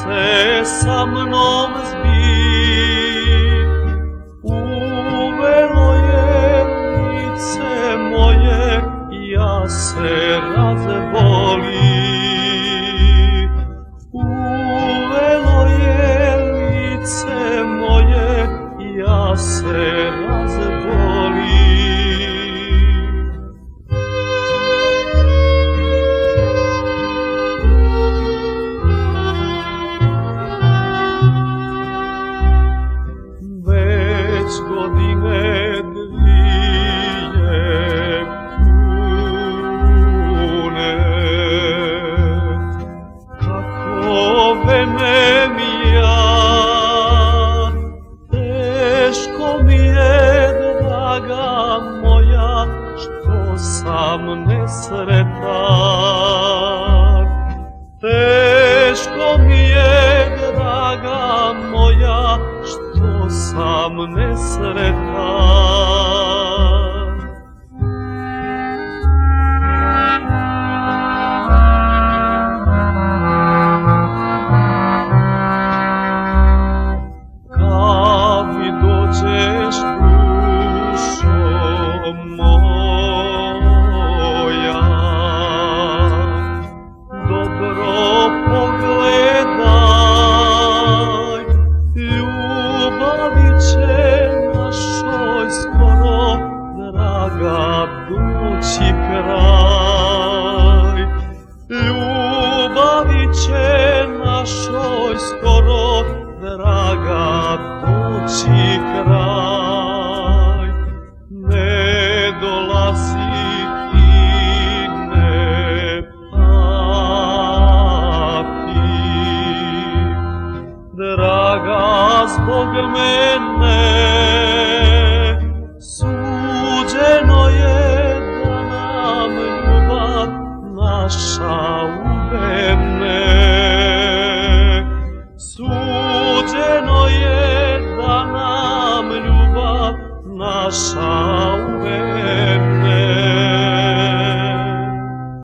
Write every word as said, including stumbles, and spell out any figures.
se sa mnom zbi, uvelo je lice moje, ja se razboli. Uvelo je lice moje, ja se razboli. Godine dvije pune, kako venem ja, teško mi je, draga moja, što sam nesretan. Teško mi je, draga moja, što sam nesretan. Kad mi dođeš, dušo moja, dobro pogledaj, ljubavi će našoj skoro, draga, doći kraj. Ljubavi će našoj skoro, draga, doći kraj. Ne dolazi i ne pati, draga, zbog mene suđeno je da nam ljubav naša ubene. Suđeno je da nam ljubav naša